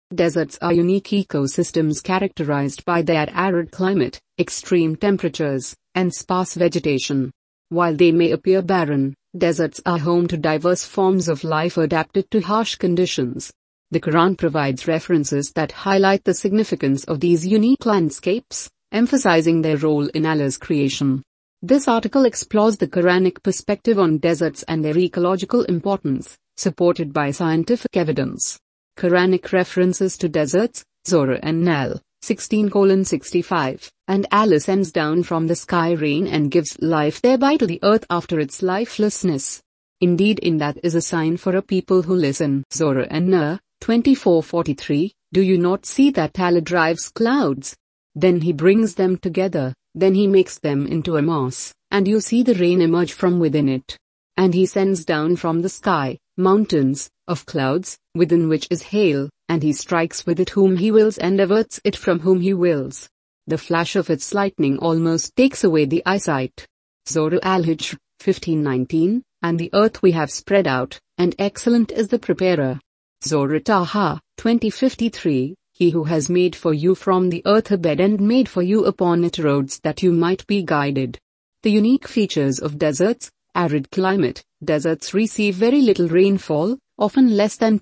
Deserts are unique ecosystems characterized by their arid climate, extreme temperatures, and sparse vegetation. While they may appear barren, deserts are home to diverse forms of life adapted to harsh conditions. The Quran provides references that highlight the significance of these unique landscapes, emphasizing their role in Allah's creation. This article explores the Quranic perspective on deserts and their ecological importance, supported by scientific evidence. Quranic references to deserts, Surah An-Nahl, 16:65, and Allah sends down from the sky rain and gives life thereby to the earth after its lifelessness. Indeed, in that is a sign for a people who listen. Surah An-Nahl, 24:43, do you not see that Allah drives clouds? Then he brings them together, then he makes them into a mass, and you see the rain emerge from within it. And he sends down from the sky, mountains, of clouds, within which is hail, and he strikes with it whom he wills and averts it from whom he wills. The flash of its lightning almost takes away the eyesight. Surah Al-Hijr, 15:19, and the earth we have spread out, and excellent is the preparer. Surah Taha, 20:53, he who has made for you from the earth a bed and made for you upon it roads that you might be guided. The unique features of deserts: arid climate. Deserts receive very little rainfall, often less than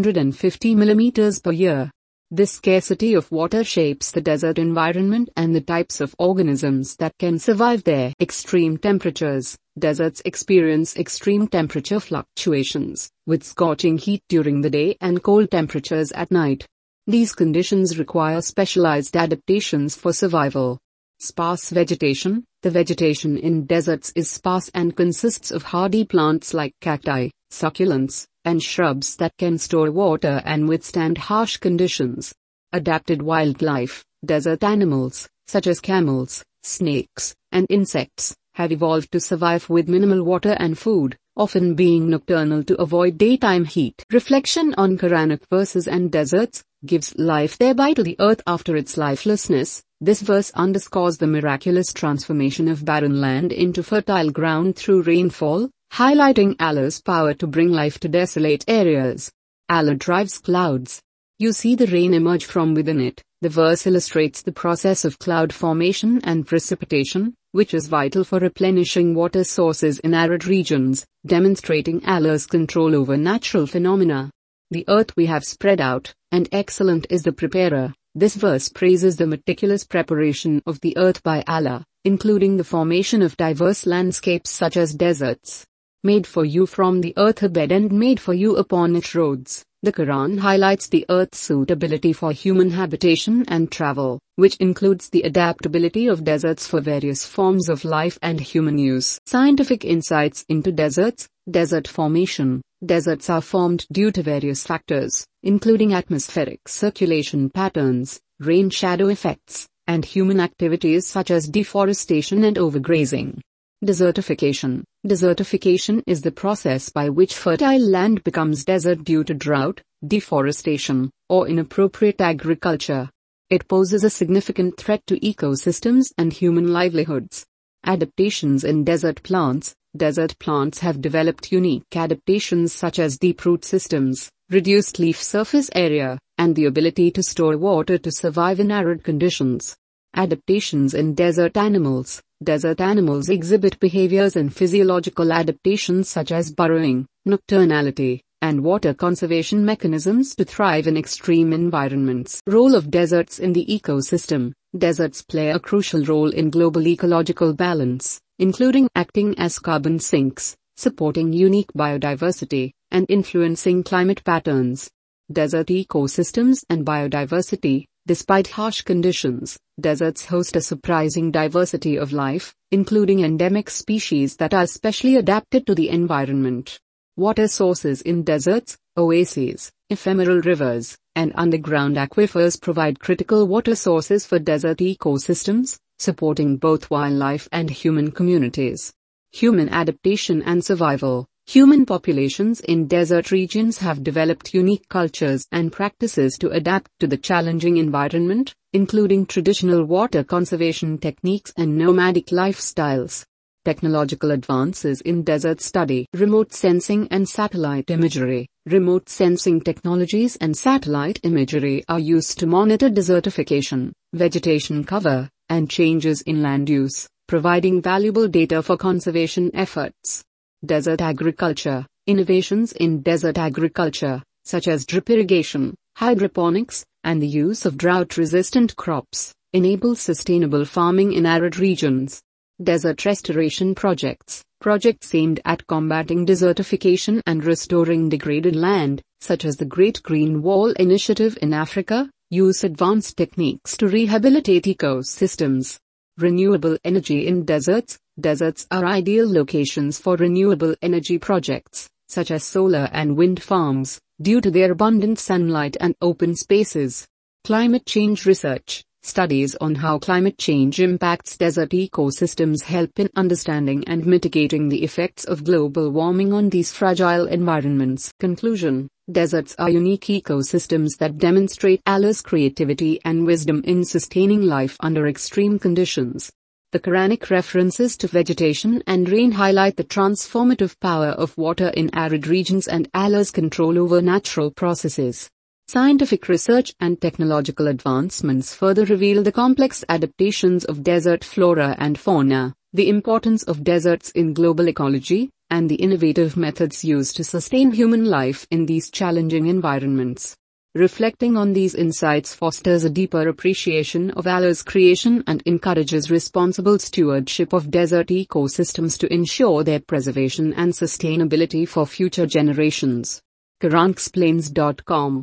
250 millimeters per year. This scarcity of water shapes the desert environment and the types of organisms that can survive there. Extreme temperatures. Deserts experience extreme temperature fluctuations, with scorching heat during the day and cold temperatures at night. These conditions require specialized adaptations for survival. Sparse vegetation. The vegetation in deserts is sparse and consists of hardy plants like cacti, succulents, and shrubs that can store water and withstand harsh conditions. Adapted wildlife. Desert animals, such as camels, snakes, and insects, have evolved to survive with minimal water and food, often being nocturnal to avoid daytime heat. Reflection on Quranic verses and deserts gives life thereby to the earth after its lifelessness. This verse underscores the miraculous transformation of barren land into fertile ground through rainfall, highlighting Allah's power to bring life to desolate areas. Allah drives clouds. You see the rain emerge from within it. The verse illustrates the process of cloud formation and precipitation, which is vital for replenishing water sources in arid regions, demonstrating Allah's control over natural phenomena. The earth we have spread out, and excellent is the preparer. This verse praises the meticulous preparation of the earth by Allah, including the formation of diverse landscapes such as deserts. Made for you from the earth a bed and made for you upon it roads. The Quran highlights the earth's suitability for human habitation and travel, which includes the adaptability of deserts for various forms of life and human use. Scientific insights into deserts. Desert formation. Deserts are formed due to various factors, including atmospheric circulation patterns, rain-shadow effects, and human activities such as deforestation and overgrazing. Desertification. Desertification is the process by which fertile land becomes desert due to drought, deforestation, or inappropriate agriculture. It poses a significant threat to ecosystems and human livelihoods. Adaptations in desert plants. Desert plants have developed unique adaptations such as deep root systems, reduced leaf surface area, and the ability to store water to survive in arid conditions. Adaptations in desert animals. Desert animals exhibit behaviors and physiological adaptations such as burrowing, nocturnality, and water conservation mechanisms to thrive in extreme environments. Role of deserts in the ecosystem. Deserts play a crucial role in global ecological balance, including acting as carbon sinks, supporting unique biodiversity, and influencing climate patterns. Desert ecosystems and biodiversity. Despite harsh conditions, deserts host a surprising diversity of life, including endemic species that are specially adapted to the environment. Water sources in deserts. Oases, ephemeral rivers, and underground aquifers provide critical water sources for desert ecosystems, supporting both wildlife and human communities. Human adaptation and survival. Human populations in desert regions have developed unique cultures and practices to adapt to the challenging environment, including traditional water conservation techniques and nomadic lifestyles. Technological advances in desert study. Remote sensing and satellite imagery. Remote sensing technologies and satellite imagery are used to monitor desertification, vegetation cover, and changes in land use, providing valuable data for conservation efforts. Desert agriculture. Innovations in desert agriculture, such as drip irrigation, hydroponics, and the use of drought-resistant crops, enable sustainable farming in arid regions. Desert restoration projects. Projects aimed at combating desertification and restoring degraded land, such as the Great Green Wall Initiative in Africa, use advanced techniques to rehabilitate ecosystems. Renewable energy in deserts. Deserts are ideal locations for renewable energy projects, such as solar and wind farms, due to their abundant sunlight and open spaces. Climate change research. Studies on how climate change impacts desert ecosystems help in understanding and mitigating the effects of global warming on these fragile environments. Conclusion. Deserts are unique ecosystems that demonstrate Allah's creativity and wisdom in sustaining life under extreme conditions. The Quranic references to vegetation and rain highlight the transformative power of water in arid regions and Allah's control over natural processes. Scientific research and technological advancements further reveal the complex adaptations of desert flora and fauna, the importance of deserts in global ecology, and the innovative methods used to sustain human life in these challenging environments. Reflecting on these insights fosters a deeper appreciation of Allah's creation and encourages responsible stewardship of desert ecosystems to ensure their preservation and sustainability for future generations. QuranExplains.com